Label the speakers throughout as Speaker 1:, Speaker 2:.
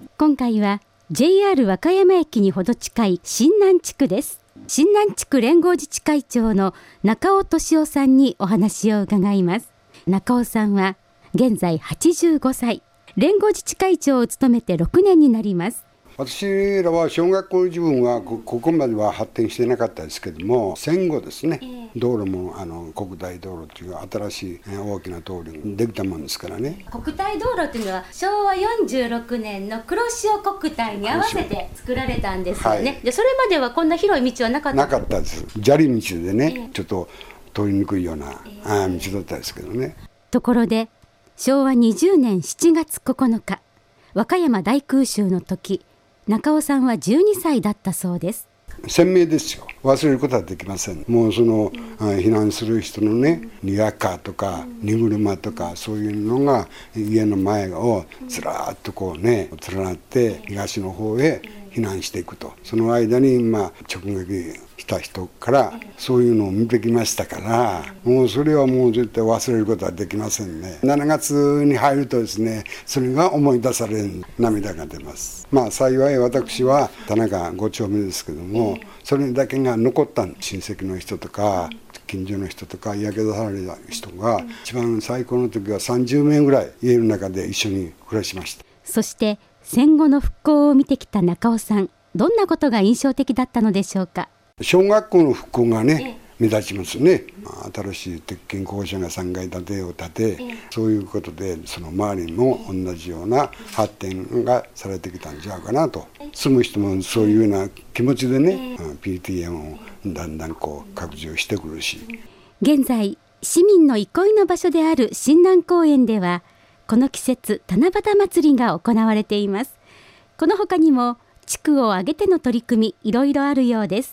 Speaker 1: 今回は JR 和歌山駅にほど近い新南地区です。新南地区連合自治会長の中尾俊夫さんにお話を伺います。中尾さんは現在85歳、連合自治会長を務めて6年になります。
Speaker 2: 私らは小学校の自分はここまでは発展してなかったですけども、戦後ですね、道路も国大道路という新しい大きな通りができたもんですからね。
Speaker 1: 国大道路というのは昭和46年の黒潮国体に合わせて作られたんですよね、はい、でそれまではこんな広い道はなかった
Speaker 2: です。砂利道でね、ちょっと通りにくいような、道だったですけどね。
Speaker 1: ところで昭和20年7月9日和歌山大空襲の時、中尾さんは12歳だったそうです。
Speaker 2: 鮮明ですよ。忘れることはできません。もう避難する人のね、にわかとか荷車とかそういうのが家の前をずらーっとこうね連なって東の方へ避難していくと。その間に直撃した人からそういうのを見てきましたから、もうそれはもう絶対忘れることはできませんね。7月に入るとですね、それが思い出される、涙が出ます。幸い私は田中5丁目ですけども、それだけが残った親戚の人とか近所の人とかやけどされた人が一番最高の時は30名ぐらい家の中で一緒に暮らしました。
Speaker 1: そして戦後の復興を見てきた中尾さん、どんなことが印象的だったのでしょうか。
Speaker 2: 小学校の復興がね、目立ちますね。新しい鉄筋校舎が3階建てを建て、そういうことでその周りも同じような発展がされてきたんじゃないかなと。住む人もそういうような気持ちでね、PTM をだんだん拡充してくるし。
Speaker 1: 現在市民の憩いの場所である新南公園ではこの季節七夕祭りが行われています。この他にも地区を挙げての取り組みいろいろあるようです。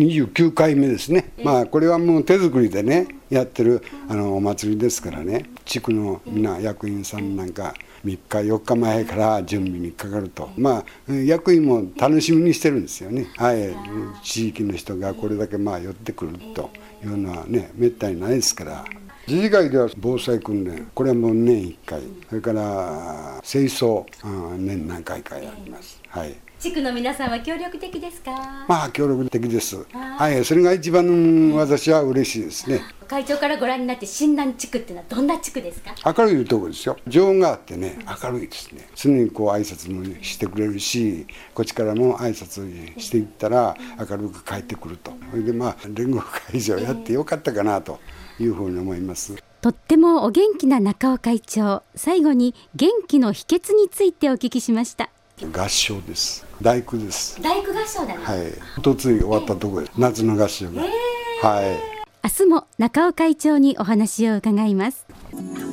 Speaker 2: 29回目ですね。これはもう手作りでねやってるお祭りですからね。地区のみんな役員さんなんか3日4日前から準備にかかると、役員も楽しみにしてるんですよね。地域の人がこれだけ寄ってくるというのはねめったにないですから。自治会では防災訓練、これはもう年1回、それから清掃年何回かやります。
Speaker 1: 地区の皆さんは協力的ですか。
Speaker 2: 協力的です。それが一番私は嬉しいですね。
Speaker 1: 会長からご覧になって新南地区っていうのはどんな地区ですか。
Speaker 2: 明るいところですよ。情があってね、明るいですね。常に挨拶もしてくれるし、こっちからも挨拶していったら明るく帰ってくると。それで連合会長やってよかったかなというふうに思います。
Speaker 1: とってもお元気な中尾会長、最後に元気の秘訣についてお聞きしました。
Speaker 2: 合唱です。大工です。
Speaker 1: 大工合唱だね。
Speaker 2: おとつい終わったところです。夏の合唱が。
Speaker 1: 明日も中尾会長にお話を伺います。